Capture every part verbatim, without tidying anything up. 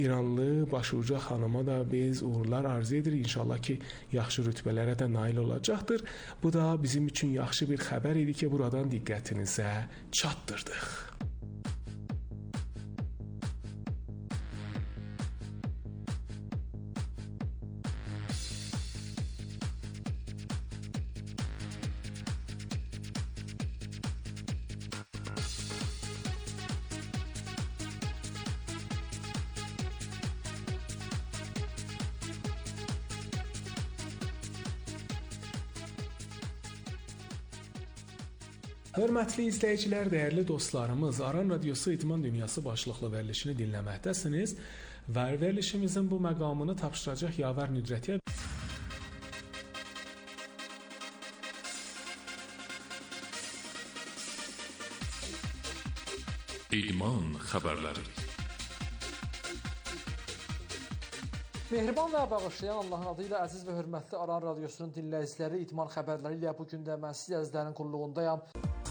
İranlı başuca xanıma da biz uğurlar arzu edirik. İnşallah ki, yaxşı rütbələrə də nail olacaqdır. Bu da bizim üçün yaxşı bir xəbər idi ki, buradan diqqətinizə çatdırdıq. Hörmətli izləyicilər, dəyərli dostlarımız, Aran Radiosu İdman Dünyası başlıqlı verilişini dinləməkdəsiniz və verilişimizin bu məqamını tapşıracaq Yavər Nüdrətiyə İdman xəbərləri. Mehriban və bağışlayan Allahın adı ilə əziz və hörmətli Aran Radiosunun dinləyiciləri, idman xəbərləri ilə bugün də mən siz əzizlərin qulluğundayam.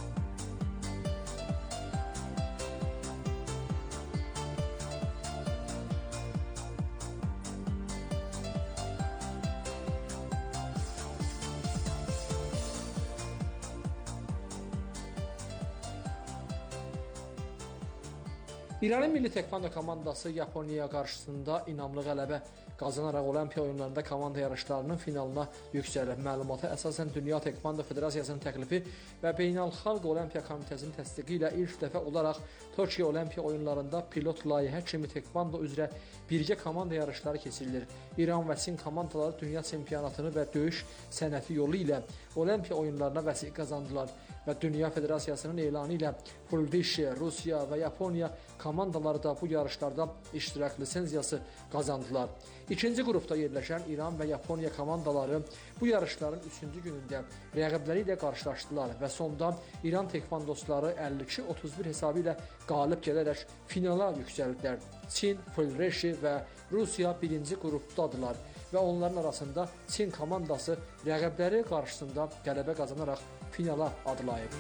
İranın milli tekvando komandası Yaponiya qarşısında inamlı qələbə qazanaraq Olimpiya oyunlarında komanda yarışlarının finalına yüksəlib. Məlumata əsasən Dünya Tekvando Federasiyasının təklifi və Beynəlxalq Olimpiya Komitəsinin təsdiqi ilə ilk dəfə olaraq Tokyo Olimpiya oyunlarında pilot layihə kimi tekvando üzrə birgə komanda yarışları keçirilir. İran və Çin komandaları dünya çempionatını və döyüş sənəti yolu ilə Olimpiya oyunlarına vəsiq qazandılar və Dünya Federasiyasının elanı ilə Fuldişi, Rusiya və Yaponiya komandaları da bu yarışlarda iştirak lisenziyası qazandılar. İkinci qrupda yerləşən İran və Yaponiya komandaları bu yarışların üçüncü günündə rəqibləri ilə qarşılaşdılar və sonda İran tekvandosları əlli iki otuz bir hesabı ilə qalib gələrək finala yüksəldilər. Çin, Fuldişi və Rusiya birinci qrupdadılar və onların arasında Çin komandası rəqibləri qarşısında qələbə qazanaraq finala adlayıb.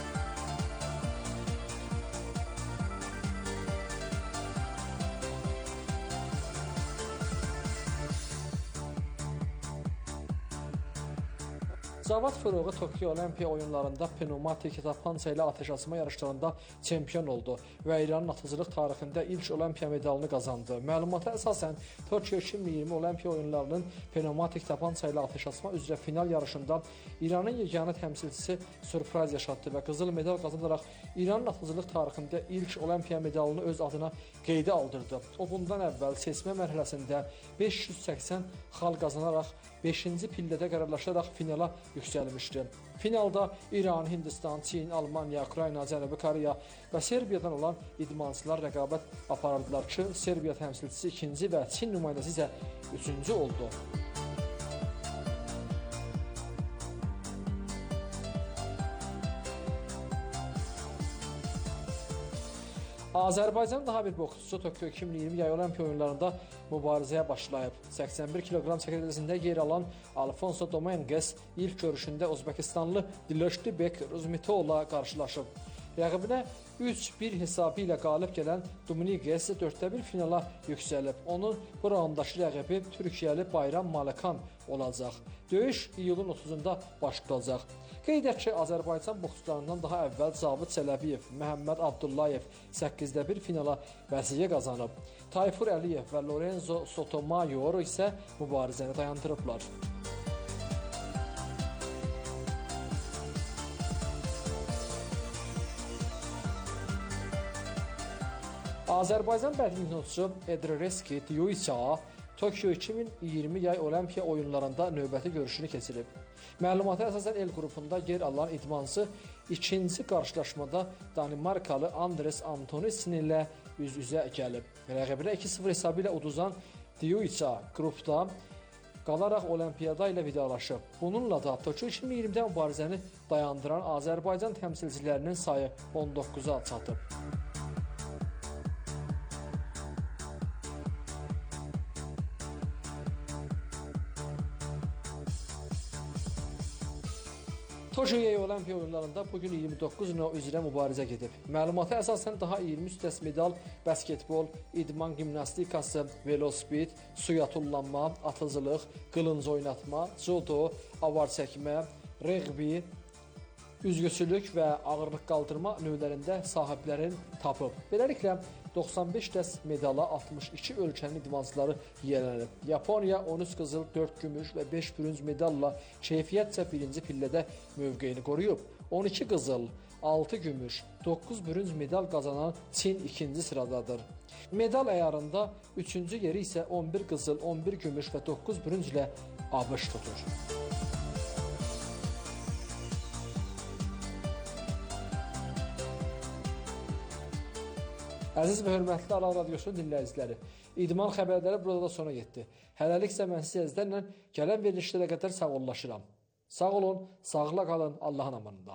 Cavad Fıroğu Tokyo Olimpiya oyunlarında pneumatik tapança ilə atəş açma yarışlarında çempion oldu və İranın atıcılıq tarixində ilk Olimpiya medalını qazandı. Məlumata əsasən Tokyo iki min iyirmi Olimpiya oyunlarının pneumatik tapança ilə atəş açma üzrə final yarışında İranın yeganə təmsilçisi sürpriz yaşatdı və qızıl medal qazanaraq İranın atıcılıq tarixində ilk Olimpiya medalını öz adına qeydə aldırdı. O bundan əvvəl seçmə mərhələsində beş yüz səksən xal qazanaraq beşinci pillədə qərarlaşaraq finala yüksəlmişdi. Finalda İran, Hindistan, Çin, Almaniya, Ukrayna, Cənubi Koreya və Serbiyadan olan idmançılar rəqabət aparardılar ki, Serbiya təmsilçisi ikinci və Çin nümayəndəsi isə üçüncü oldu. Azərbaycan daha bir boksçusu Tokyo iki min iyirmi yay Olimpiya oyunlarında mübarizəyə başlayıb. səksən bir kiloqram çəkiləsində yer alan Alfonso Dominguez ilk görüşündə Özbəkistanlı Diloshbek Ruzmitovla qarşılaşıb. Rəqibinə üç bir hesabı ilə qalib gələn Dominguez dörddə bir finala yüksəlib. Onun bu raundakı rəqibi Türkiyəli Bayram Malikan olacaq. Döyüş iyulun otuzunda başlayacaq. Qeyd edək ki, Azərbaycan boksçularından daha əvvəl Cavid Çələbiyev, Məhəmməd Abdullayev səkkizdə bir finala vəsiqə qazanıb. Tayfur Əliyev və Lorenzo Sotomayor isə mübarizəni dayandırıblar. Azərbaycan bədmintonçusu Edreski Diyuiça Tokyo iki min iyirmi yay Olimpiya oyunlarında növbəti görüşünü keçirib. Məlumata əsasən el qrupunda yer alan idmançı ikinci qarşılaşmada Danimarkalı Andres Antonsen ilə üz-üzə gəlib. Rəqibinə iki sıfır hesabı ilə uduzan Diyuiça qrupda qalaraq Olimpiyada ilə vidalaşıb. Bununla da Tokyo iki min iyirmidə mübarizəni dayandıran Azərbaycan təmsilçilərinin sayı on doqquza çatıb. Tokyo Olimpiya oyunlarında bugün iyirmi doqquz növ üzrə mübarizə gedib. Məlumata əsasən daha iyirmi üç dəst medal basketbol, idman gimnastikası, velosiped, suya tullanma, atıcılıq, qılınc oynatma, judo, avar çəkmə, reqbi, üzgüçülük və ağırlıq qaldırma növlərində sahiblərin tapıb. Beləliklə doxsan beş dəst medala altmış iki ölkənin idmançıları yiyələnib. Yaponiya on üç qızıl, dörd gümüş və beş bürünc medalla keyfiyyətcə birinci pillədə mövqeyini qoruyub. on iki qızıl, altı gümüş, doqquz bürünc medal qazanan Çin ikinci sıradadır. Medal əyarında üçüncü yeri isə on bir qızıl, on bir gümüş və doqquz bürünc ilə ABŞ tutur. Əziz və hörmətli Aral Radiosunun dinləyiciləri, idman xəbərləri burada da sona yetdi. Hələlik isə mən sizə əzlərlə gələn verilişlərə qədər sağollaşıram. Sağ olun, sağla qalın, Allahın amanında.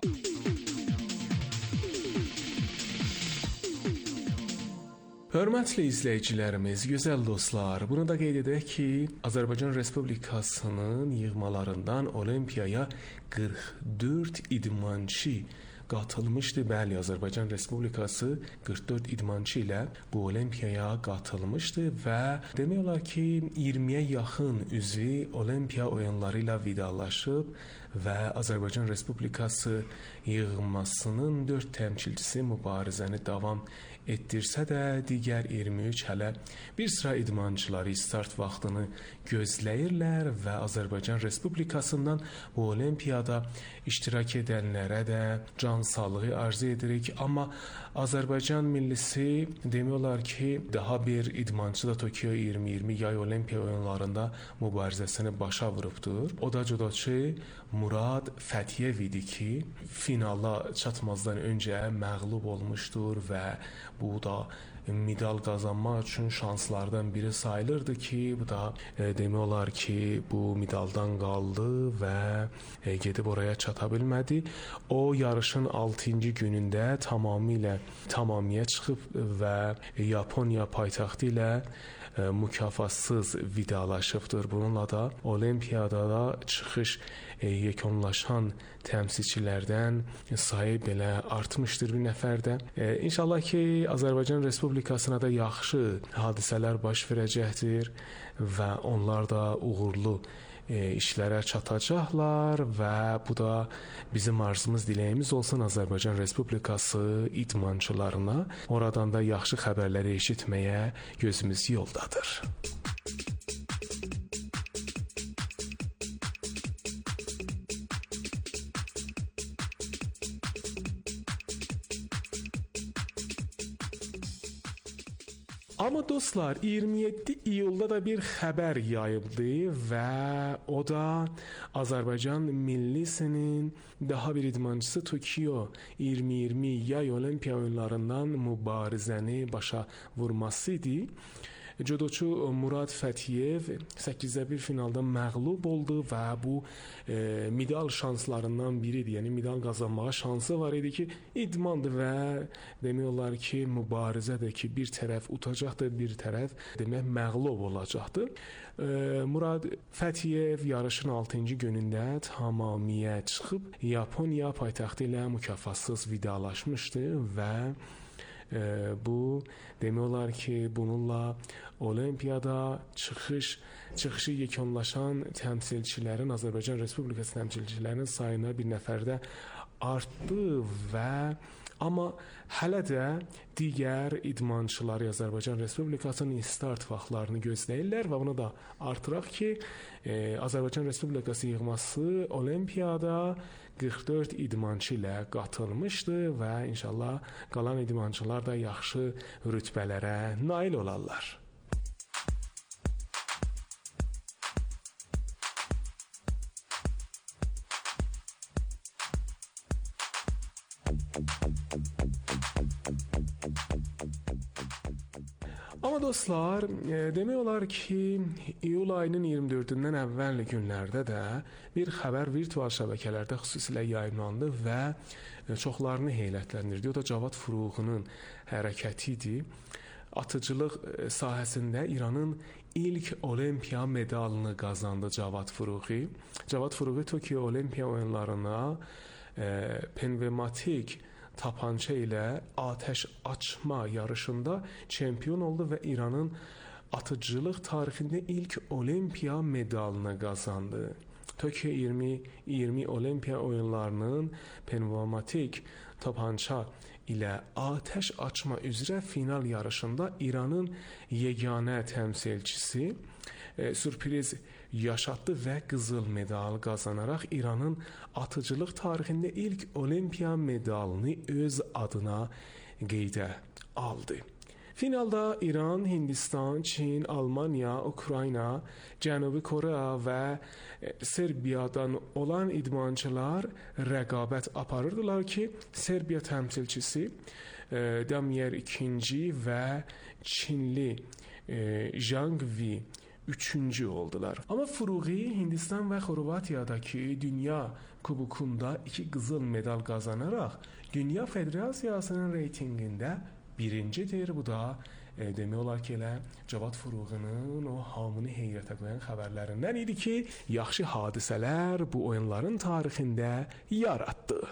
Hörmətli izləyicilərimiz, gözəl dostlar, bunu da qeyd edək ki, Azərbaycan Respublikasının yığmalarından Olimpiyaya qırx dörd idmançı qatılmışdı. Bəli, Azərbaycan Respublikası qırx dörd idmançı ilə bu Olimpiyaya qatılmışdı və demək olar ki, iyirmiyə yaxın üzvü Olimpiya oyunları ilə vidalaşıb və Azərbaycan Respublikası yığmasının dörd təmsilçisi mübarizəni davam etdirsə də, digər iyirmi üç hələ bir sıra idmançıları start vaxtını gözləyirlər və Azərbaycan Respublikasından bu Olimpiyada iştirak edənlərə də can sağlığı arzu edirik. Amma Azərbaycan millisi demək olar ki, daha bir idmançı da Tokyo iyirmi iyirmi yay Olimpiya oyunlarında mübarizəsini başa vurubdur. O da judoçu Murad Fətiyev idi ki, finala çatmazdan öncə məğlub olmuşdur və bu da medal qazanmaq üçün şanslardan biri sayılırdı ki, bu da e, demək olar ki, bu medaldan qaldı və e, gedib oraya çata bilmədi. O yarışın altıncı günündə tamamilə tamamiyə çıxıb və Yaponiya paytaxtı ilə e, mükafatsız vidalaşıbdır. Bununla da Olimpiyada da çıxış e, yekunlaşan təmsilçilərdən sayı belə artmışdır bir nəfərdə. E, İnşallah ki, Azərbaycan Respublikasına da yaxşı hadisələr baş verəcəkdir və onlar da uğurlu e, işlərə çatacaqlar və bu da bizim arzumuz, diləyimiz olsun Azərbaycan Respublikası idmançılarına. Oradan da yaxşı xəbərləri eşitməyə gözümüz yoldadır. Amma dostlar, iyirmi yeddi iyulda da bir xəbər yayıldı və o da Azərbaycan millisinin daha bir idmançısı Tokyo iyirmi iyirmi yay Olimpiya oyunlarından mübarizəni başa vurması idi. Judoçu Murad Fətiyev səkkizdə bir finalda məğlub oldu və bu e, medal şanslarından biridir. Yəni medal qazanmağa şansı var idi ki, idmandır və demək olar ki, mübarizədir ki, bir tərəf utacaqdır, bir tərəf demək məğlub olacaqdır. E, Murad Fətiyev yarışın altıncı günündə tamamiyə çıxıb Yaponiya paytaxtı ilə mükafatsız vidalaşmışdı və e, bu demək olar ki, bununla Olimpiyada çıxış, çıxışı yekunlaşan təmsilçilərin, Azərbaycan Respublikası təmsilçilərinin sayına bir nəfərdə artdı və amma hələ də digər idmançıları Azərbaycan Respublikasının start vaxtlarını gözləyirlər və bunu da artıraq ki, e, Azərbaycan Respublikası yığması Olimpiyada qırx dörd idmançı ilə qatılmışdı və inşallah qalan idmançılar da yaxşı rütbələrə nail olarlar. Amma dostlar, e, demək olar ki, iyul ayının iyirmi dördündən əvvəl günlərdə də bir xəbər virtual şəbəkələrdə xüsusilə yayımlandı və çoxlarını heyrətləndirdi. O da Cavad Furuğunun hərəkəti idi. Atıcılıq sahəsində İranın ilk Olimpiya medalını qazandı Cavad Furuğu. Cavad Furuğu Tokyo Olimpiya oyunlarına e, pnevmatik tapança ilə atəş açma yarışında çempion oldu və İranın atıcılıq tarixində ilk Olimpiya medalını qazandı. Tokyo iyirmi iyirmi Olimpiya oyunlarının pnevmatik tapança ilə atəş açma üzrə final yarışında İranın yeganə təmsilçisi e, sürpriz yaşatdı və qızıl medal qazanaraq İranın atıcılıq tarixində ilk Olimpiya medalını öz adına qeydə aldı. Finalda İran, Hindistan, Çin, Almanya, Ukrayna, Cənubi Koreya və Serbiyadan olan idmançılar rəqabət aparırdılar ki, Serbiya təmsilçisi e, Damir ikinci və Çinli e, Zhang Wei üçüncü oldular. Amma Furuği Hindistan və Xorvatiyadakı Dünya Kubokunda iki qızıl medal qazanaraq Dünya Federasiyasının reytinqində birincidir. Bu da e, demək olar ki, elə Cavad Furuğunun o hamını heyrətə qoyan xəbərlərindən idi ki, yaxşı hadisələr bu oyunların tarixində yaratdı.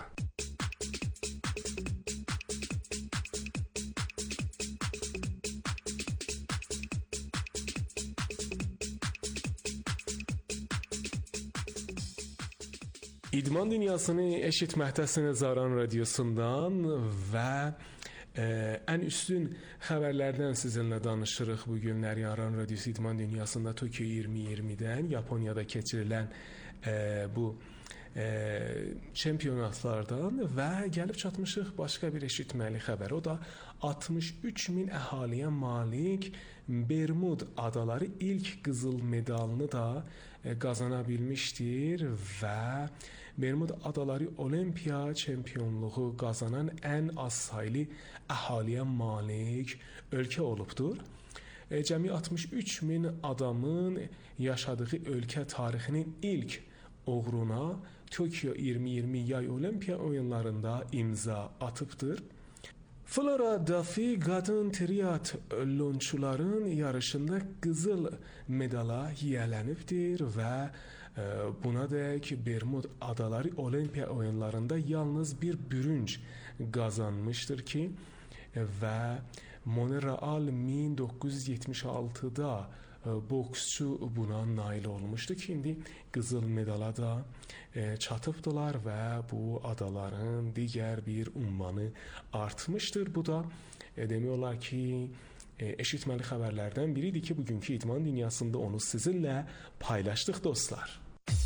İdman dünyasını eşitməkdəsiniz Aran radiosundan və e, ən üstün xəbərlərdən sizinlə danışırıq bu günləri. Aran radiosu idman dünyasında Tokyo iyirmi iyirmidən Yaponiyada keçirilən e, bu e, çempionatlardan və gəlib çatmışıq başqa bir eşitməli xəbər. O da altmış üç min əhaliyə malik Bermud adaları ilk qızıl medalını da e, qazana bilmişdir və Bermud adaları Olimpiya çempionluğu qazanan ən az saylı əhaliyə malik ölkə olubdur. E, cəmi altmış üç min adamın yaşadığı ölkə tarixinin ilk uğruna Tokyo iyirmi iyirmi yay Olimpiya oyunlarında imza atıbdır. Flora Duffy qadın triat lonçuların yarışında qızıl medala yiyələnibdir və e, buna dək Bermud adaları Olimpiya oyunlarında yalnız bir bürünc qazanmışdır ki e, və Montreal min doqquz yüz yetmiş altıda e, boksçu buna nail olmuşdu ki, indi qızıl medala da e, çatıbdılar və bu adaların digər bir ünvanı artmışdır. Bu da e, demək olar ki, e, eşitməli xəbərlərdən biridir ki, bugünkü idman dünyasında onu sizinlə paylaşdıq dostlar.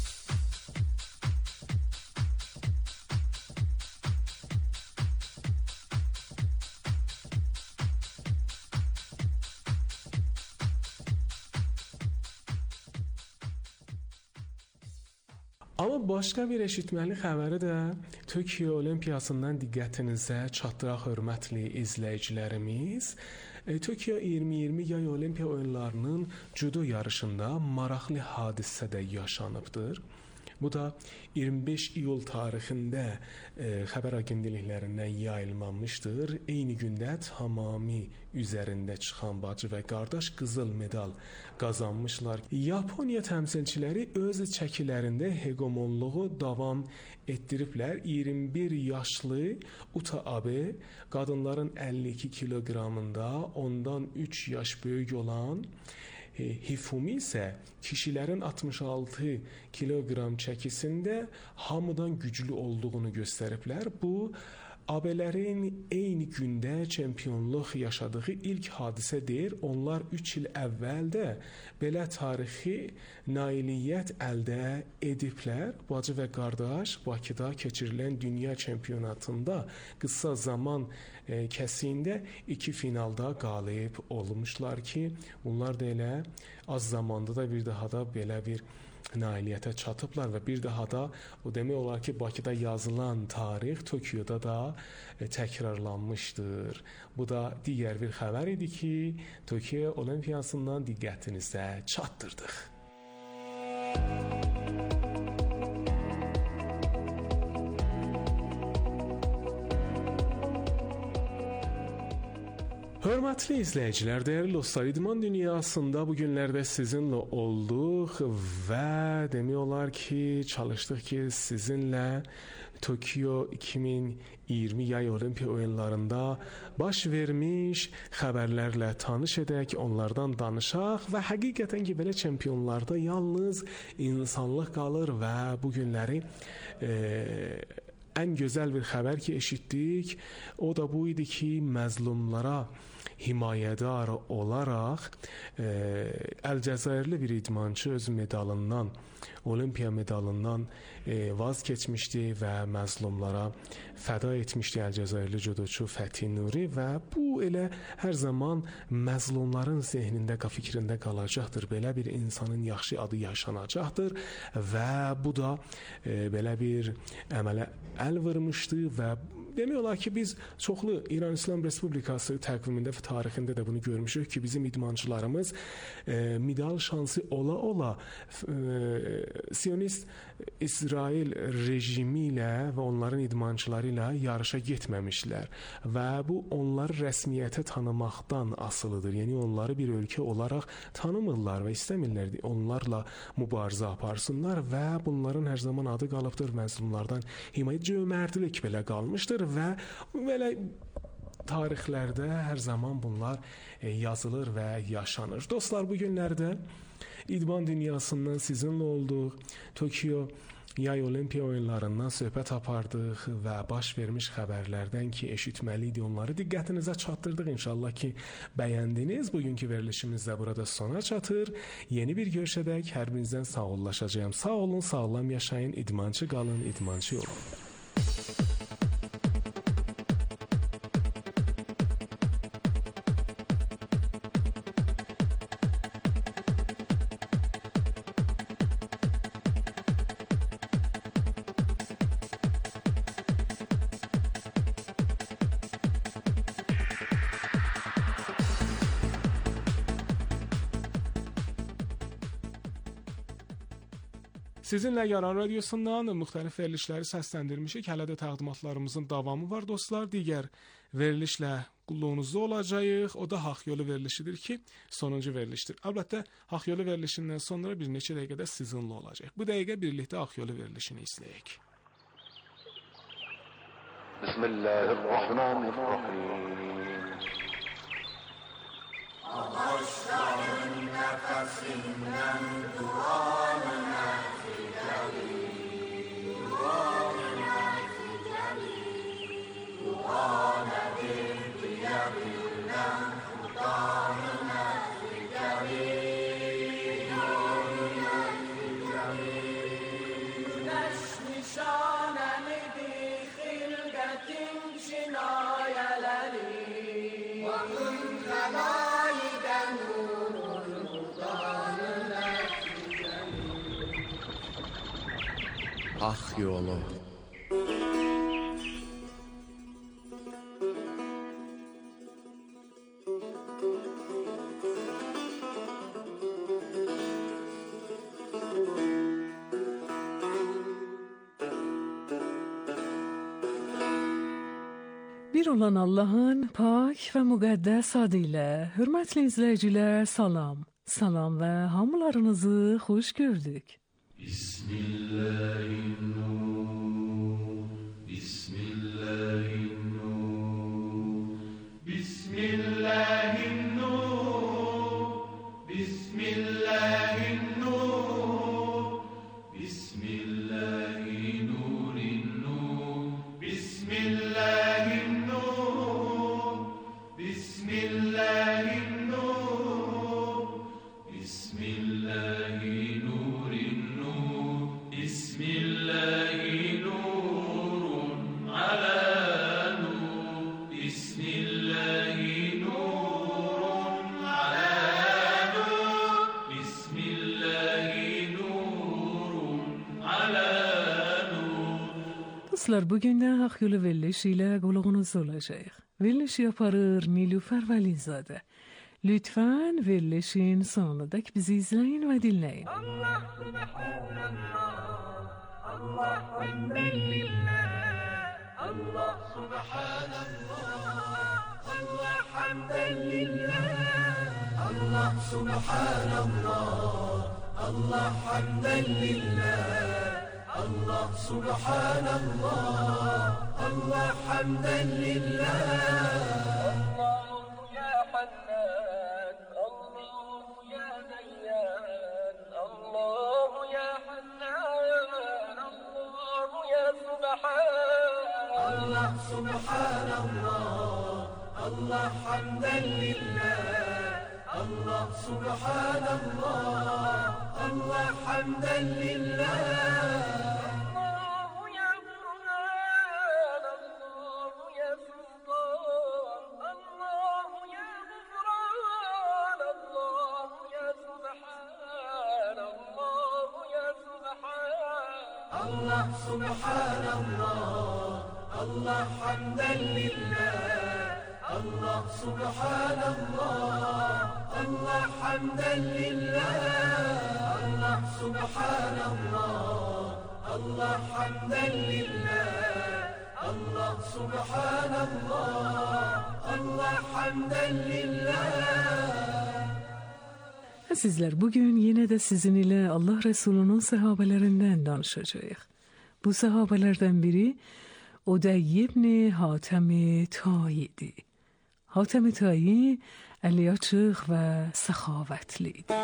Amma başqa bir eşitməli xəbəri də Tokyo Olimpiyasından diqqətinizə çatdıraq, hörmətli izləyicilərimiz. E, Tokyo iyirmi iyirmi yay Olimpiya oyunlarının judo yarışında maraqlı hadisə də yaşanıbdır. Bu da iyirmi beş iyul tarixində e, xəbər agentliklərindən yayılmamışdır. Eyni gündə tamamı üzərində çıxan bacı və qardaş qızıl medal qazanmışlar. Yaponiya təmsilçiləri öz çəkilərində hegemonluğu davam etdiriblər. iyirmi bir yaşlı Uta Abe qadınların əlli iki kiloqramında ondan üç yaş böyük olan Hifumi isə kişilərin altmış altı kiloqram çəkisində hamıdan güclü olduğunu göstəriblər. Bu, Abələrin eyni gündə çempionluq yaşadığı ilk hadisə deyir. Onlar üç il əvvəl də belə tarixi nailiyyət əldə ediblər. Bacı və qardaş Bakıda keçirilən dünya çempionatında qısa zaman e, kəsiyində iki finalda qalib olmuşlar ki, bunlar da elə az zamanda da bir daha da belə bir nailiyyətə çatıblar və bir daha da o demək olar ki, Bakıda yazılan tarix Tokyoda da e, təkrarlanmışdır. Bu da digər bir xəbər idi ki, Tokyo Olimpiyasından diqqətinizə çatdırdıq. Hörmətli izləyicilər, dəyərli dostlar, idman dünyasında bu günlərdə sizinlə olduq və demək olar ki, çalışdıq ki, sizinlə Tokyo iki min iyirmi yay olimpiya oyunlarında baş vermiş xəbərlərlə tanış edək, onlardan danışaq və həqiqətən ki, belə çempionlarda yalnız insanlıq qalır və bu günləri e, ən gözəl bir xəbər ki eşitdik, o da bu idi ki, məzlumlara himayədar olaraq e, Əlcəzairli bir idmançı öz medalından, olimpiya medalından e, vaz keçmişdi və məzlumlara fəda etmişdi Əlcəzairli judoçu Fəthi Nuri və bu elə hər zaman məzlumların zehnində, fikrində qalacaqdır. Belə bir insanın yaxşı adı yaşanacaqdır və bu da e, belə bir əmələ əl vurmuşdu və demək olar ki, biz çoxlu İran İslam Respublikası təqvimində və tarixində də bunu görmüşük ki, bizim idmançılarımız e, medal şansı ola-ola e, Siyonist İsrail rejimi ilə və onların idmançıları ilə yarışa getməmişlər və bu onları rəsmiyyətə tanımaqdan asılıdır. Yəni onları bir ölkə olaraq tanımırlar və istəmirlər onlarla mübarizə aparsınlar və bunların hər zaman adı qalıbdır məzlumlardan himayə, cömərtlik belə qalmışdır və belə tarixlərdə hər zaman bunlar yazılır və yaşanır. Dostlar, bu günlərdə idman dünyasından sizinlə olduq. Tokyo yay olimpiya oyunlarından söhbət apardıq və baş vermiş xəbərlərdən ki, eşitməli idi, onları diqqətinizə çatdırdıq. İnşallah ki, bəyəndiniz. Bugünkü verilişimiz də burada sona çatır. Yeni bir görüşədək hər birinizdən sağollaşacağım. Sağ olun, sağlam yaşayın, idmançı qalın, idmançı olun. Sizinlə Yaran Radiosundan müxtəlif verilişləri səsləndirmişik. Hələ də təqdimatlarımızın davamı var dostlar. Digər verilişlə qulluğunuzda olacağıq. O da Haqq Yolu verilişidir ki, sonuncu verilişdir. Əlbəttə, Haqq Yolu verilişindən sonra bir neçə dəqiqədə sizinlə olacaq. Bu dəqiqə birlikdə Haqq Yolu verilişini izləyək. Bismillahirrahmanirrahim. Ağaçların nəfəsindən duanına Haqq Yolu. Bir olan Allah'ın pak və müqəddəs adı ilə hörmətli izləyicilər, salam. Salam və hamılarınızı xoş gördük. Bismillahirrahmanirrahim. Bismillahirrahmanirrahim. Bismillahirrahmanirrahim. Bismillahirrahmanirrahim. Bismillahirrahmanirrahim. Bismillahirrahmanirrahim. Dostlar, bugün də Haqq Yolu verilişi ilə qulağınızda olacaq. Verilişi yaparır Nilüfer Vəlizadə. Lütfen verilişin sonundakı bizi izleyin ve dinleyin. Allah subhanallah, Allah hamdülillah, Allah subhanallah, Allah hamdülillah, Allah subhanallah, Allah hamdülillah, الله سبحان الله الله حمدا لله الله يا حنان الله يا ديان الله يا حنان الله يا سبحان الله سبحان الله الله حمدا لله الله سبحان الله الله حمدا لله الله يا فرمان الله يا سلطان الله يا غفران الله يا سبحان الله يا سبحان الله سبحان الله الله حمدا لله الله سبحان الله الله حمدا لله الله سبحان الله الله حمدا لله الله سبحان الله الله حمدا لله. Sizler, bugün yine de sizin ile Allah Resulü'nün sahabelerinden danışacağız. Bu sahabelerden biri Udey ibn Hatem Tayi'di. Hatem Tayi eli açıq və səxavətli idi.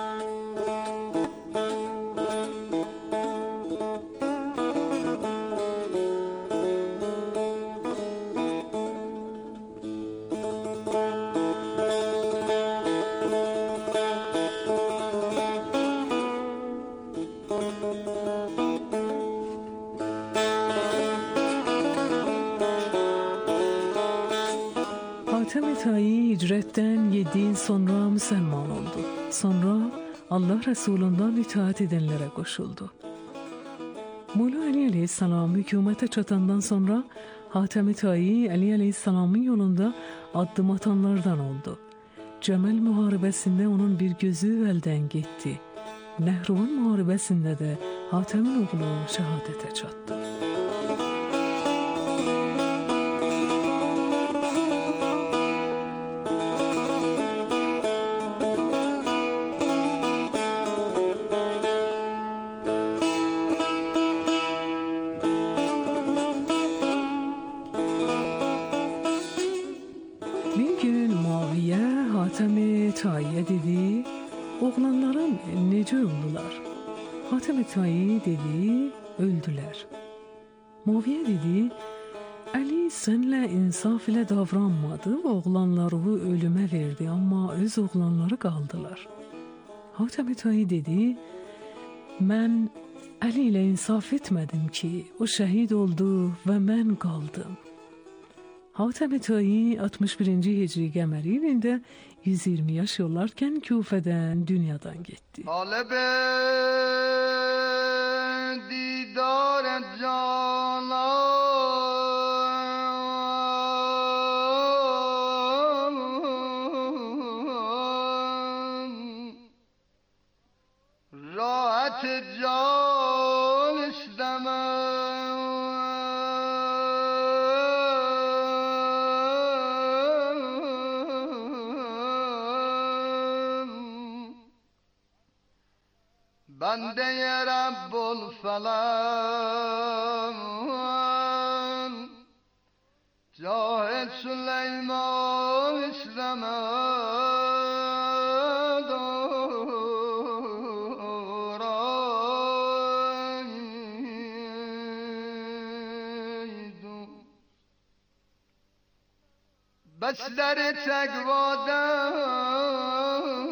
Hatem Tayi hicretten yedi yıl sonra Müslüman oldu. Sonra Allah Resulü'nden itaat edenlere koşuldu. Mola Ali Aleyhisselam hükümete çatandan sonra Hatem Tayi Ali Aleyhisselam'ın yolunda adım atanlardan oldu. Cemel muharebesinde onun bir gözü elden gitti. Nehrun muharebesinde de Hatem'in oğlu şehadete çattı. Tayi'ye dedi, oğlanların nece öldüler? Hatem Tayi dedi, öldüler. Muaviye dedi, Ali senle insaf ile davranmadı, oğlanları ölüme verdi ama öz oğlanları kaldılar. Hatem Tayi dedi, ben Ali ile insaf etmedim ki, o şehit oldu ve ben kaldım. Hatem Tayi altmış birinci Hicri Qəmər ilində yüz iyirmi yaş yollarkən Küfədən dünyadan getdi. Talebe didar canan rahat can istemem. Bende-ye Rabbul falan Cahil Süleyman İslam'a doğraydı Besleri tekvadan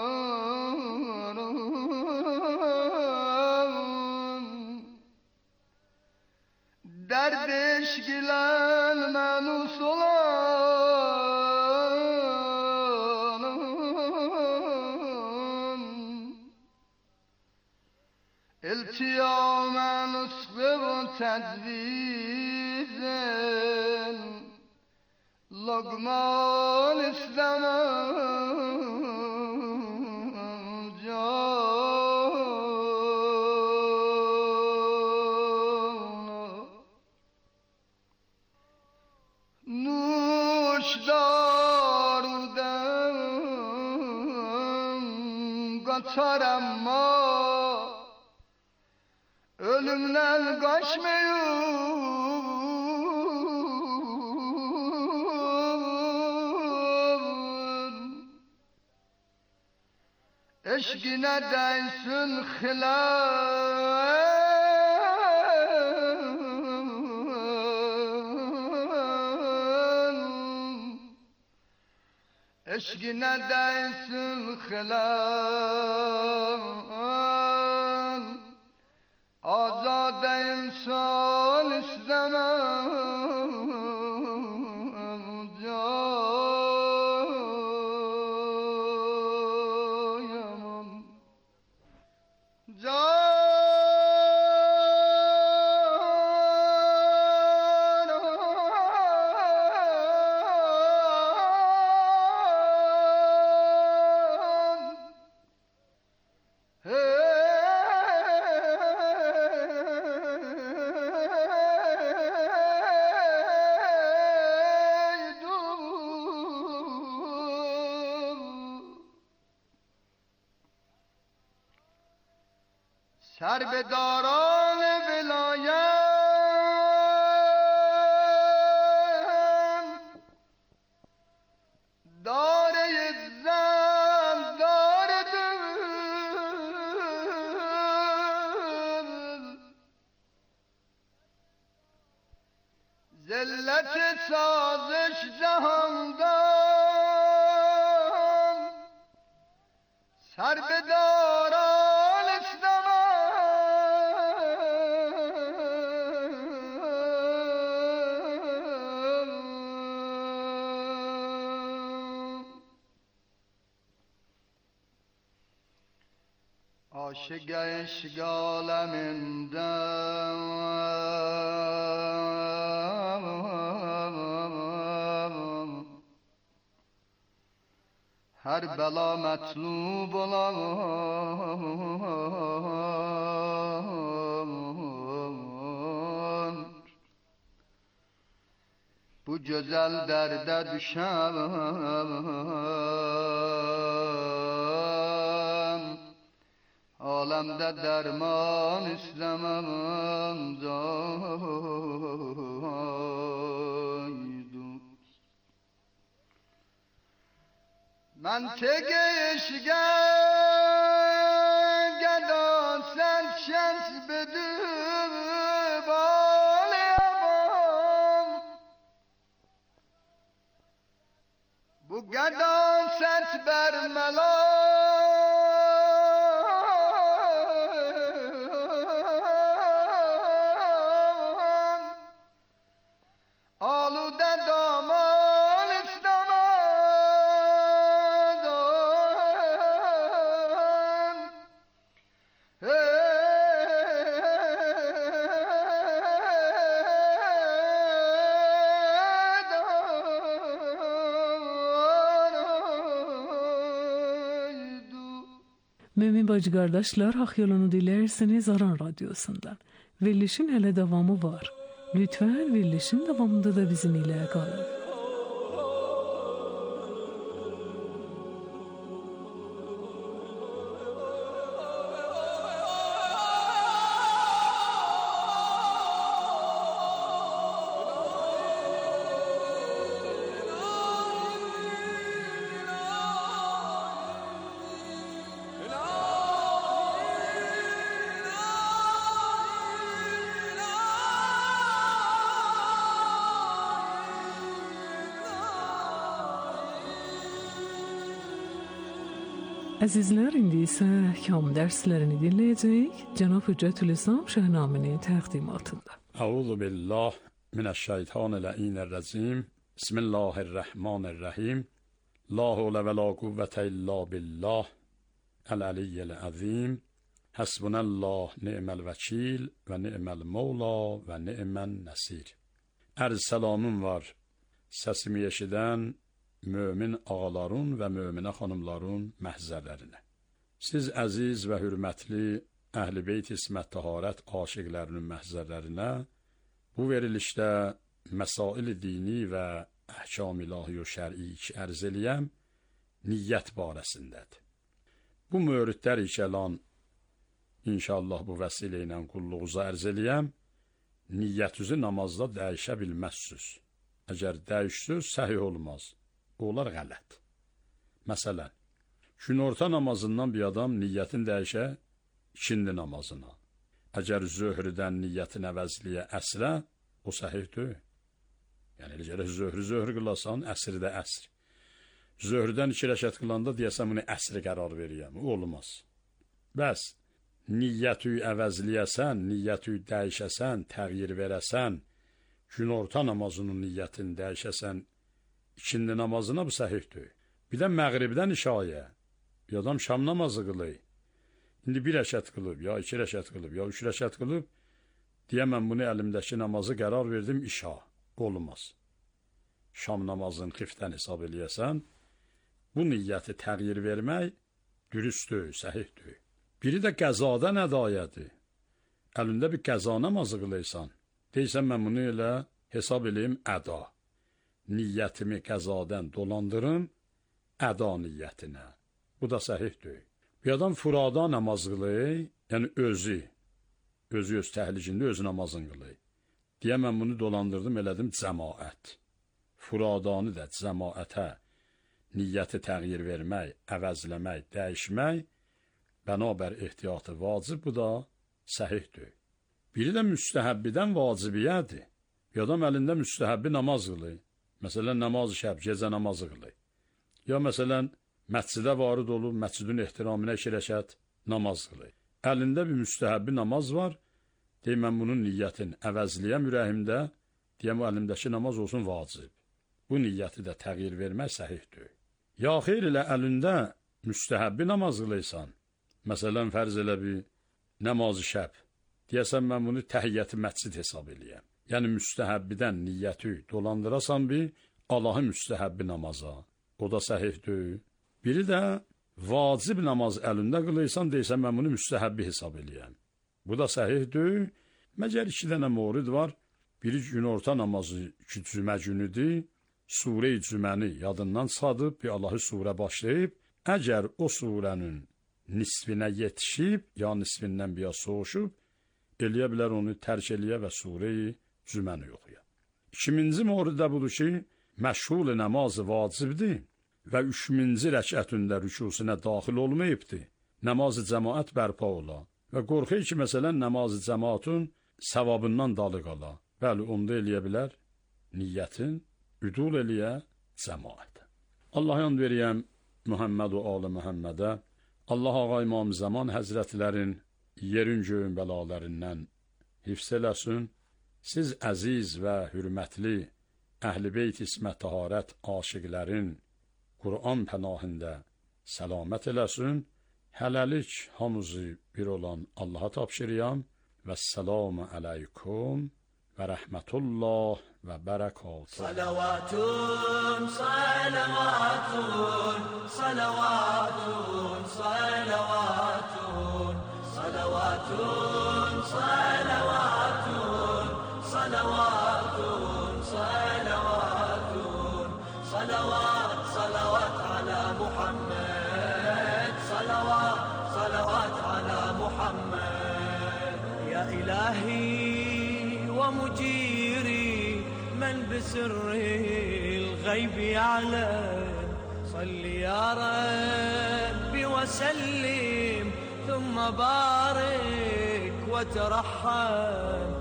Derd eşkilen menus olan İltiya menus ve tecvizen Lokman istemem katar amma ölümden kaçmıyor. Eşkine değsin hilal, eşkine değsin hilal, azade insan istemem canım. Can سربداران ولایت داره زن داره دل ذلت سازش جهاندان سربداران عاشق اشگالم اندم هر بلا مطلوب olan bu güzel derde düşem alemde derman istemem zaydu منطق عشقه گدان سر شمس بده بالیم bu گدان ست بر ملان آلوده دامان استمدان Mümin bacı kardeşler, Hak Yolunu dilerseniz Aran Radyosu'ndan. Verilişin hele devamı var. Lütfen verilişin devamında da bizimle kalın. Əzizlər, indi isə əhkam dərslərini dinləyəcəyik Cənab Hüccətülislam Şəhnaməni təqdimatında. Əuzu billah minəşşeytanirracim. Bismillahirrahmanirrahim. La havle ve la kuvvete illa billah. El-aliyyel azim. Hasbunallah ni'mel vekil ve ni'mel mevla ve ni'men nasir. Ərz salamım var. Səsimi eşidən mömin ağaların və möminə xanımların məhzərlərinə. Siz əziz və hürmətli Əhl-i Beyt İsmət Taharət aşiqlərinin məhzərlərinə bu verilişdə məsail dini və əhkam ilahi və şər'i ki ərz eləyəm niyyət barəsindədir. Bu möridlər ikəlan İnşallah bu vəsilə ilə qulluğunuza ərz eləyəm. Niyyətinizi namazda dəyişə bilməzsiniz. Əgər dəyişsiniz, səhih olmaz. Olar qələt. Məsələn, günorta namazından bir adam niyyətini dəyişə ikindi namazına. Əgər zöhrüdən niyyətin əvəzliyə əsrə, o səhihdir. Yəni, elə zöhrü zöhrü qılasan, əsri də əsr. Zöhrüdən iki rəkət qılanda deyəsən, bunu əsri qərar veriyəm. O olmaz. Bəs, niyyətü əvəzliyəsən, niyyətü dəyişəsən, təğyir verəsən, günorta namazının niyyətini dəyişəsən, ikindi namazına bu səhihdir. Bir də məğribdən işaya, bir adam şam namazı qılır. İndi bir rəkət qılıb, ya iki rəkət qılıb, ya üç rəkət qılıb, deyəmən bunu əlimdəki namazı qərar verdim işa. Olmaz. Şam namazını xiftən hesab eləyəsən, bu niyyəti təğyir vermək dürüsttür, səhihdir. Biri də qəzadan ədayədir. Əlində bir qəza namazı qılırsan, deyirsən, mən bunu elə hesab eləyim əda. Niyyətimi qəzadan dolandırım, əda niyyətinə. Bu da səhihdir. Bir adam furada namaz qılır, yəni özü, özü öz təhlicində öz namazını qılır. Deyə mən bunu dolandırdım, elədim cəmaət. Furadanı da cəmaətə niyyəti təğyir vermək, əvəzləmək, dəyişmək, bənabər ehtiyatı vacib, bu da səhihdir. Biri də müstəhəbbidən vacibiyyədir. Bir adam əlində müstəhəbbi namaz qılır. Məsələn, namaz-ı şəb, gecə namazı qılır. Ya məsələn, məscidə varid olub, məscidin ehtiramına iki rəkət namaz qılır. Əlində bir müstəhəbbi namaz var, deyim, mən bunun niyyətin əvəzliyəm ürəyimdə, deyəm, əlimdəki namaz olsun vacib. Bu niyyəti də təğyir vermək səhihdir. Ya xeyr ilə əlində müstəhəbbi namaz qılırsan, məsələn, fərz elə bir namaz-ı şəb, deyəsən, mən bunu təhiyyəti məscid hesab eləyəm. Yəni, müstəhəbbidən niyyəti dolandırasan bir, Allahı müstəhəbbi namaza. O da səhihdir. Biri də vacib namaz əlində qılırsan, deyirsən, mən bunu müstəhəbbi hesab eləyəm. Bu da səhihdir. Məgər iki dənə morid var. Biri günorta namazı ki, cümə günüdür. Surə-i cüməni yadından sadıb, bir Allahı surə başlayıb. Əgər o surənin nisfinə yetişib, ya nisfindən bir soğuşub, eləyə bilər onu tərk eləyə və surə-i cüməni yoxuya. İkinci moridə budur ki, məşğul namazı vacibdir və üçüncü rəkətündə rükusinə daxil olmayıbdır. Namazı cəmaət bərpa ola və qorxur ki, məsələn, namazı cəmaatın savabından dalı qala. Bəli, onda eləyə bilər niyyətin üdul eləyə cəmaət. Allah yan veriyəm Muhammed və Ali Muhammedə, Allah Ağa İmam Zaman Həzrətlərin yerin göyün bəlalarından hifz eləsin. Siz əziz və hürmətli Əhl-i Beyt İsmət Taharət aşiqlərin Qur'an pənahində səlamət eləsin. Hələlik hamızı bir olan Allaha tapşırıyam. Vəssalamu aleykum və rəhmətullah və bərəkatuhu. Salavatun, salavatun, salavatun, salavatun, salavatun, salavatun, salavatun, salavatun, salavat, salavat ala Muhammed, salavat, salavat ala Muhammed. Ya ilahi wa mujiri من بسر الغيب يعلم صل يا ربي وسلم ثم بارك وترحم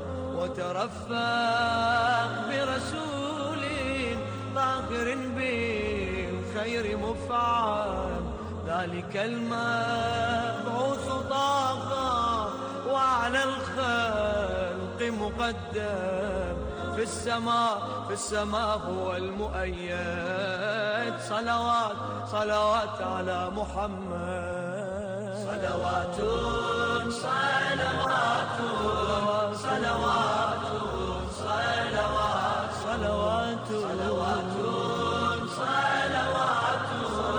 وترفق برسول ظاهر بالخير مفعم ذلك المبعوث طاغى وعلى الخلق مقدم في السماء في السماء هو المؤيد صلوات صلوات على محمد صلوات صلوات صلوات صلوات صلوات صلوات صلوات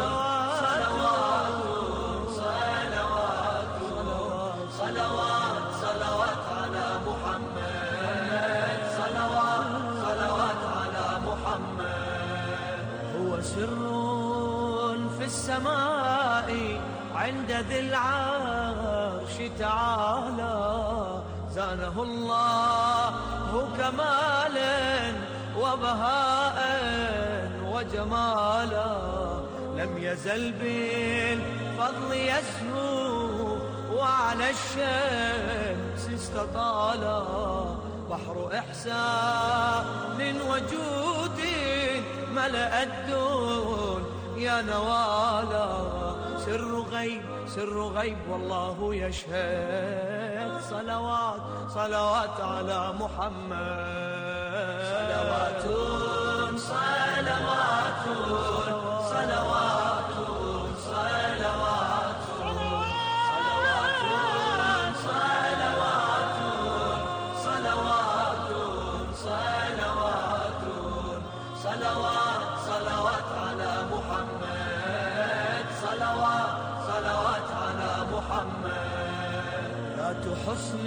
صلوات صلوات صلوات على محمد صلوات على محمد هو سر في السماء عند ذي العرش تعالى زانه الله كمالا وبهاء وجمالا لم يزل بالفضل يسهو وعلى الشمس استطالا بحر إحسان وجود ملأ الدنيا نوالا سر غيب سر غيب والله يشهد صلوات صلوات على محمد صلوات صلوات صلوات صلوات صلوات صلوات على محمد صلوات صلوات على محمد ذات حسن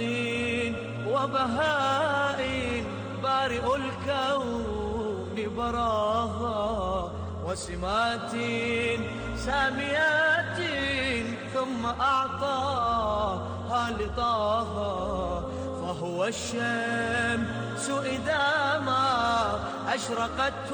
وبهاء بارئ الكون براها وسمات ساميات ثم أعطاها لطاها فهو الشمس إذا ما أشرقت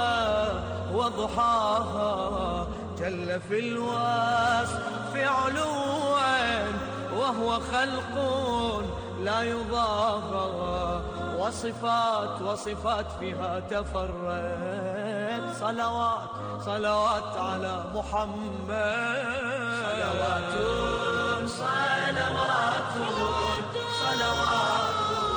وضحاها جل في الوصف علوا وهو خلق لا يضاهى وصفات وصفات فيها تفرد صلوات صلوات على محمد صلوات صلوات صلوات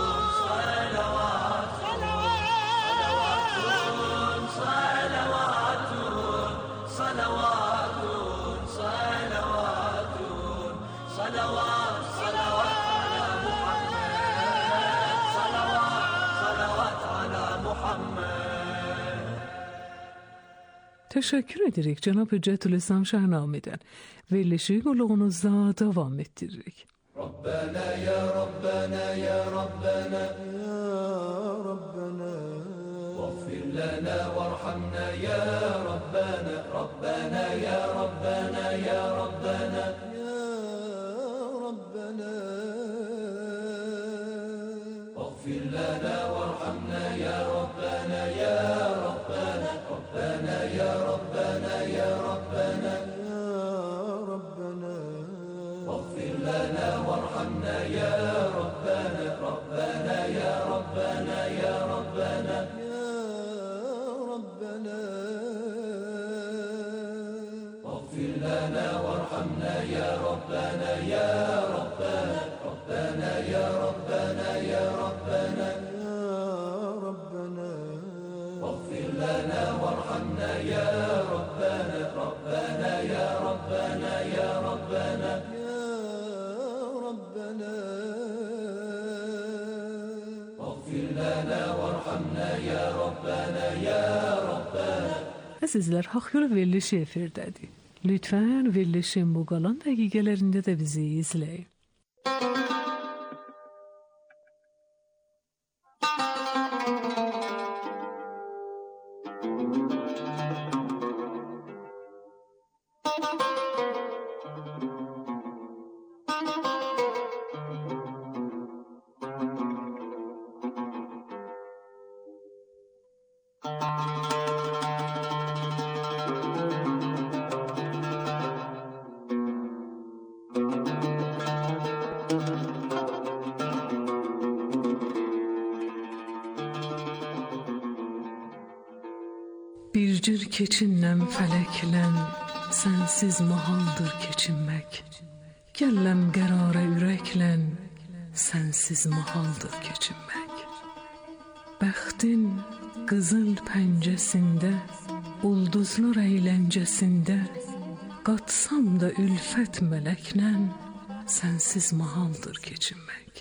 صلوات صلوات على محمد صلوات صلوات على محمد. Teşekkür ederek Cenab-ı Hüccetülislam Şahnameden verilişi qulluğunuzda davam ettiririk. Rabbena ya Rabbena ya Rabbena ya Rabbena واغفر لنا وارحمنا يا ربنا ربنا يا ربنا يا ربنا يا ربنا واغفر لنا وارحمنا يا ربنا يا ربنا ربنا يا ربنا يا ربنا يا ربنا واغفر لنا وارحمنا يا ربنا ربنا يا ربنا يا ربنا واغفر لنا وارحمنا يا ربنا يا ربنا ربنا يا ربنا يا ربنا يا ربنا واغفر لنا وارحمنا يا ربنا ربنا يا ربنا يا ربنا يا ربنا واغفر لنا وارحمنا يا ربنا يا ربنا. Əzizlər, Xaxyol verilişi efirdədir. Lütfən verilişin bu qalan dəqiqələrində də bizi izləyin. Bir cür keçinləm fələklən, sənsiz mahaldır keçinmək. Gəlləm qərara ürəklən, sənsiz mahaldır keçinmək. Bəxtin qızıl pəncəsində, ulduzlar əyləncəsində, qatsam da ülfət mələklən, sənsiz mahaldır keçinmək.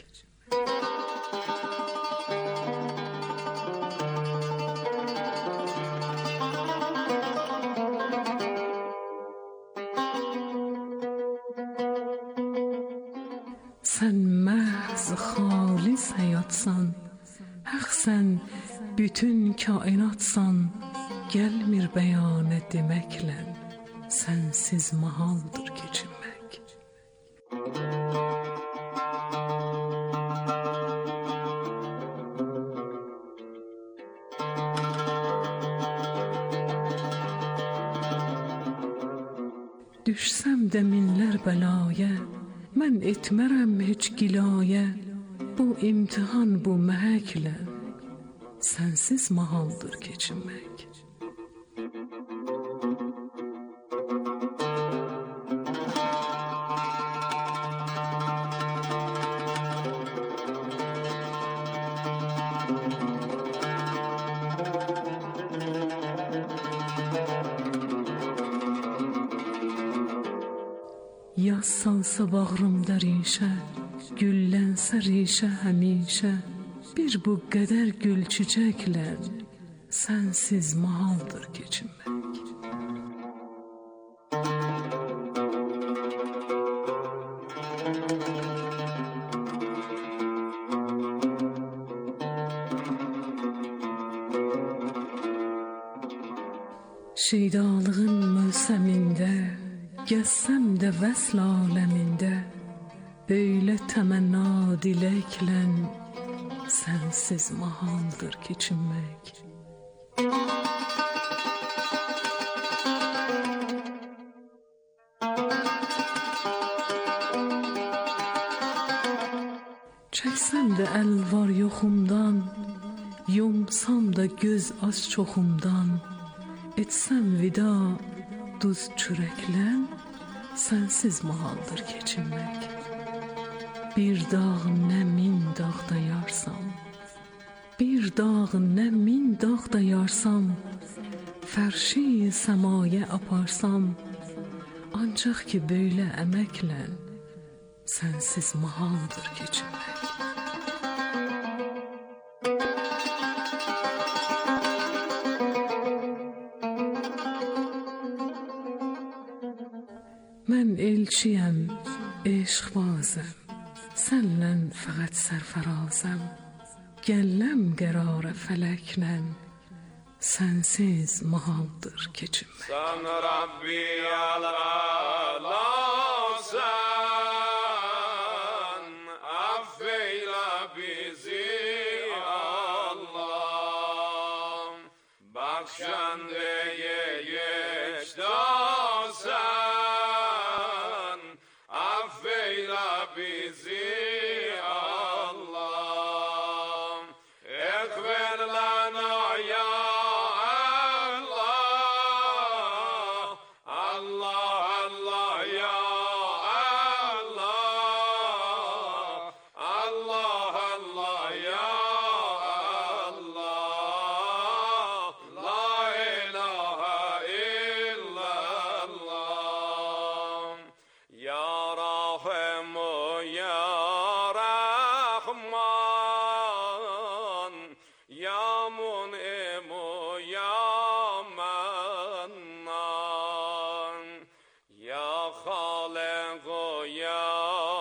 Sən məhz xalis həyatsan, həqsən bütün kainatsan, gəlmir bəyanə deməklə, sənsiz mahaldır keçinmək. Düşsəm də minlər bəlaya, mən etmərəm heç gilayə. Bu imtihan bu məhəklə, sənsiz mahaldır keçinmək. Yaz salsa bağrımda rişə, güllənsə rişə həmişə. Bir bu qədər gül çiçəklə, sənsiz mahaldır keçinmək. Şeydalığın mövsəmində, gəzsəm də vəsl aləmində. Böylə təmənna diləklə, sənsiz mahaldır keçinmək. Çəksəm də əl var yoxumdan, yumsam da göz az çoxumdan. Etsəm vida duz çürəklə, sənsiz mahaldır keçinmək. Bir dağ nə min dağda yarsam, bir dağ nə min dağda yarsam, fərşi səmaya aparsam, ancaq ki böylə əməklə, sənsiz mahaldır keçinmək. Mən elçiyəm, eşqbazım, sənlən fəqət sərfərazəm. Gəlləm qərarə fələklə, sənsiz mahaldır keçinmək. Sən Rabbi əl-əlasən, affeylə bizi Allah. Bəxşəndəyə yekdasən, affeylə bizi Allah. Ekber lana ya Allah, Allah Allah ya Allah, Allah Allah ya Allah, la ilahe illallah. Ya Rahim ya Rahman, ya Mun'im ya Mannan, ya Khaliq ya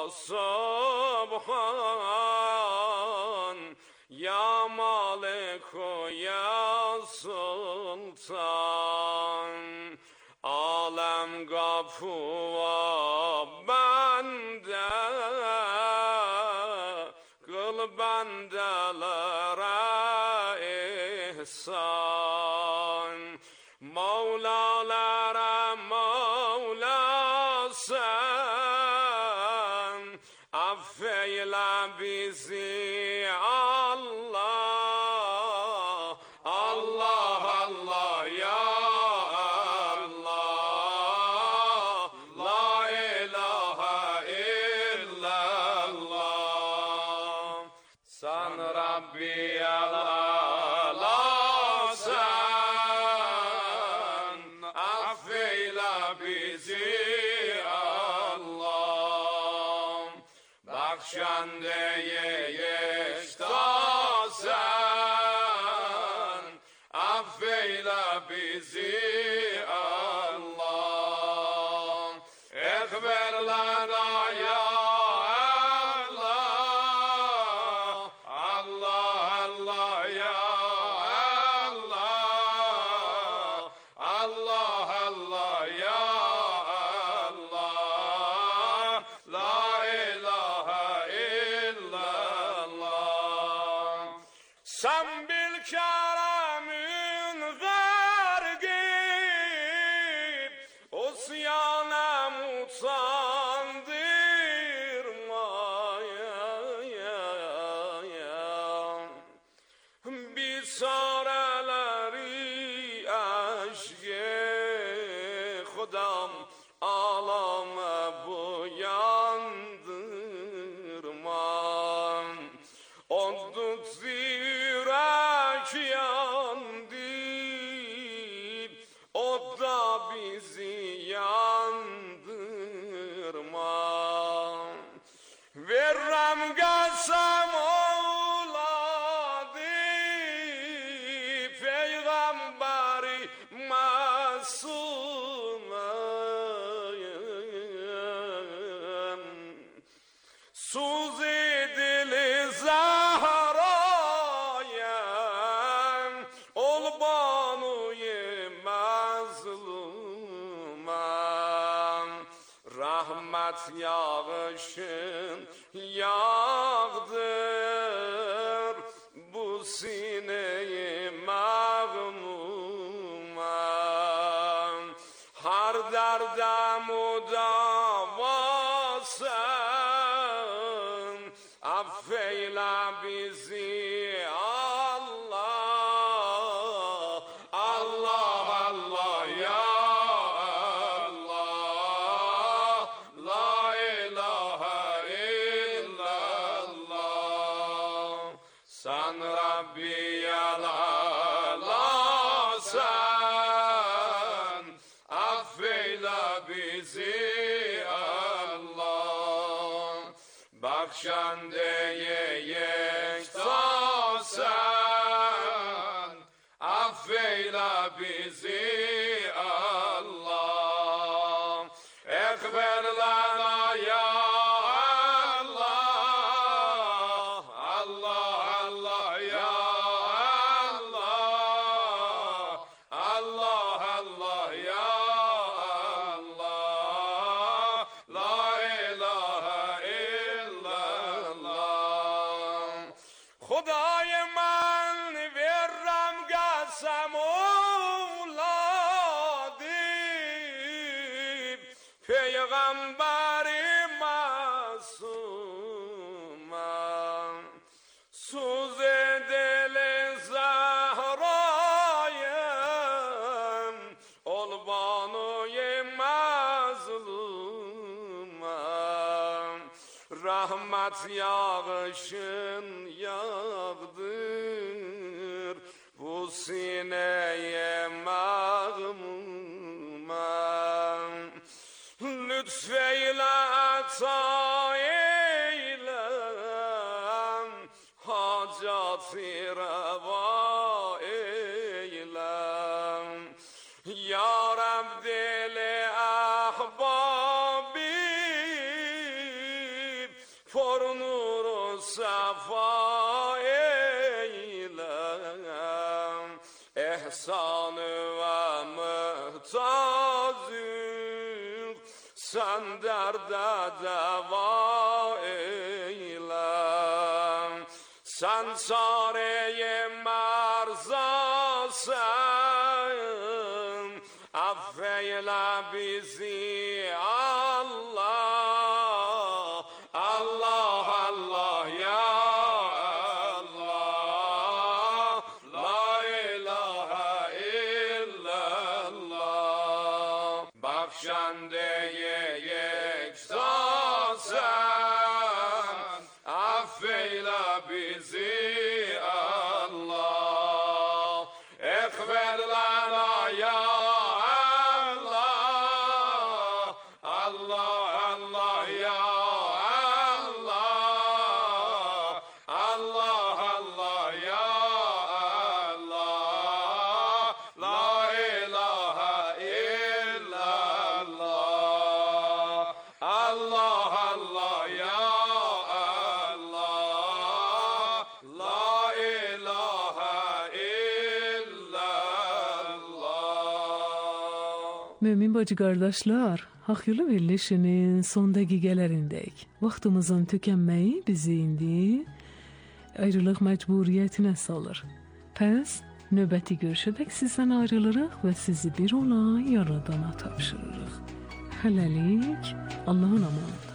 Subhan, ya Malik ya Sultan. Alem Gafur bende, kıl bendelere ihsan. Mevlalara Mevlasen, affeyle bizi Allah. Allah Allah ya Allah, la ilahe illallah. Sen Rabbi el-alasen, affeyle bizi Allah. Bəxşəndəyə yekdasən, affeyle bizi Allah. Ekber lana ya Allah, Allah Allah ya Allah, Allah Allah ya Allah, la ilahe illallah. Sen bil keremin vergi, usyana سوزی دل زهرایم ol بانوی مظلومم rahmet yağışın yağdır bu sineyi mağmumam har derdem o davasın affeyle bizi Allah Allah Allah ya Sen Rabbi yalalasan affeyle bizi Allah Bakşandeye yektasan affeyle bizi Allah Ekber lana ya خدای من ورم قسم اولادی پیغمبر معصومم سوز دل زهرایم ol بانوی مظلومم rahmet yağışın yağdır bu sineye mağmumam lütfeyle ata eyle hacatı reva eyle ya Rab dili ahbabi for nuru safa eyle ehsanı ve muhtacım sen derde deva eyle sen çareye marzasın affeyle bizi Allah Allah Allah ya Allah la ilahe illallah Bakşandeye yektasan affeyle bizi Allah Ekber lana ya Allah Allah Allah ya Mümin bacı qardaşlar, Haq Yolu verilişinin son dəqiqələrindəyik. Vaxtımızın tükənməyi bizi indi ayrılıq məcburiyyətinə salır. Pəs, növbəti görüşədək sizdən ayrılırıq və sizi bir olan Yaradana tapşırırıq. Hələlik, Allahın amanında.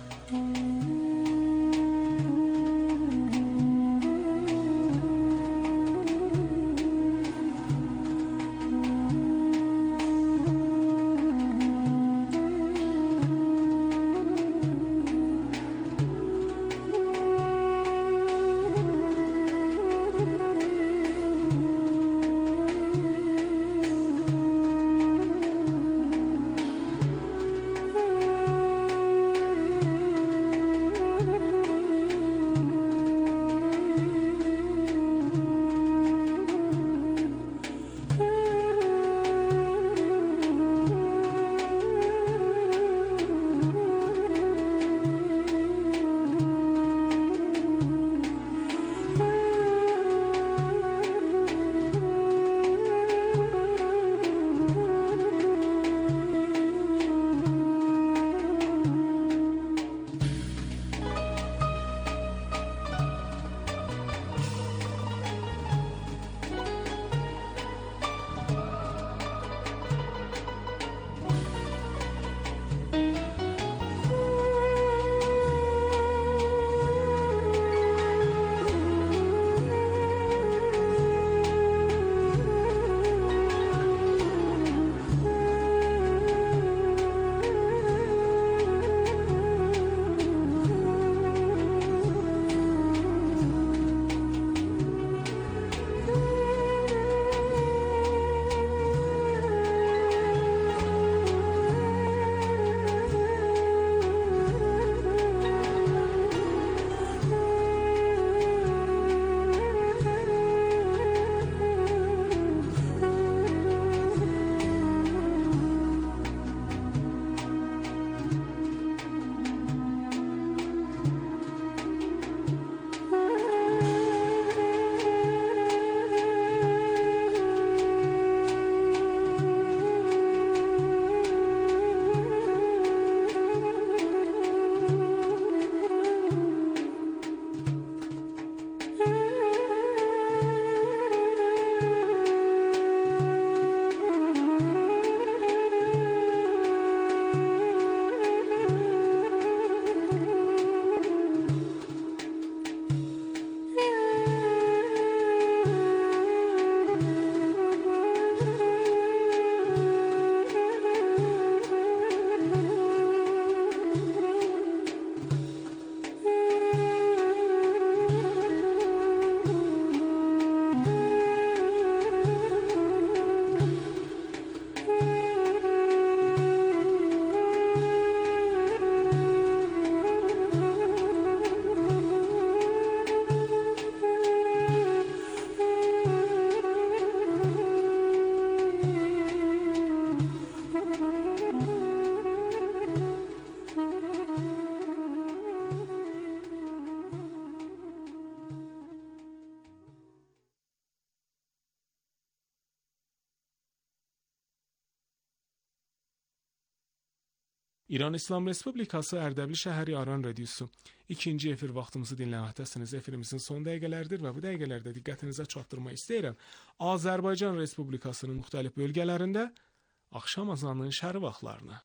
İran İslam Respublikası Ərdəbil şəhəri Aran radiosu ikinci efir vaxtımızı dinləməkdəsiniz. Efirimizin son dəqiqələridir və bu dəqiqələrdə diqqətinizə çatdırmaq istəyirəm. Azərbaycan Respublikasının müxtəlif bölgələrində axşam azanının şəhəri vaxtlarına.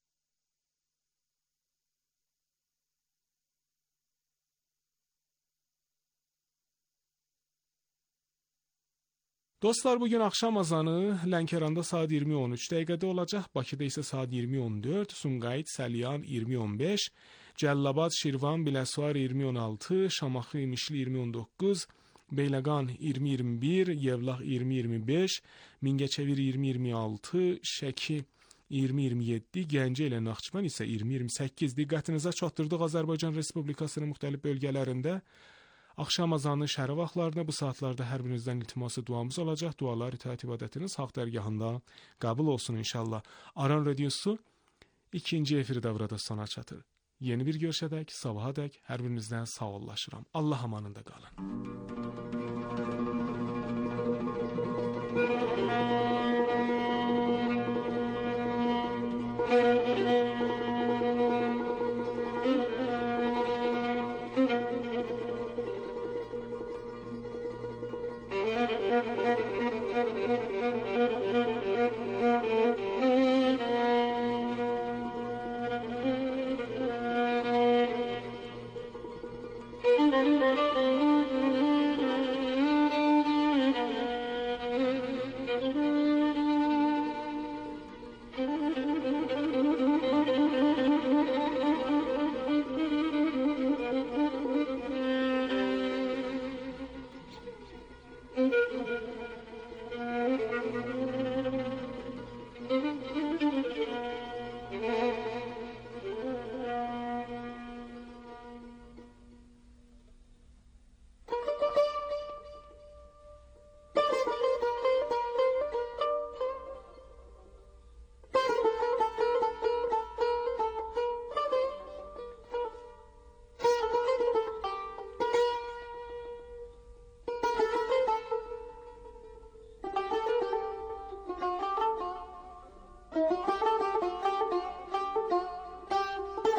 Dostlar, bugün axşam azanı Lənkəranda saat iyirmi on üç dəqiqədə olacaq, Bakıda isə saat iyirmi on dörd, Sumqayıt, Səlyan iyirmi on beş, Cəllabad, Şirvan, Biləsuvar iyirmi on altı, Şamaxı, İmişli iyirmi on doqquz, Beyləqan iyirmi iyirmi bir, Yevlax iyirmi iyirmi beş, Mingəçevir iyirmi iyirmi altı, Şəki iyirmi iyirmi yeddi, Gəncə ilə Naxçıvan isə iyirmi iyirmi səkkiz. Diqqətinizə çatdırdıq Azərbaycan Respublikasının müxtəlif bölgələrində axşam azanının şəhəri vaxtlarında bu saatlarda hər birinizdən iltiması duamız olacaq. Dualar itaat ibadətiniz haqq dərgahında qəbul olsun inşallah. Aran radiosu ikinci efiri dəvrədə sona çatır. Yeni bir görüşədək, sabahadək hər birinizdən sağollaşıram. Allah amanında qalın.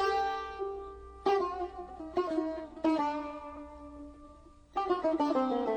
Thank you.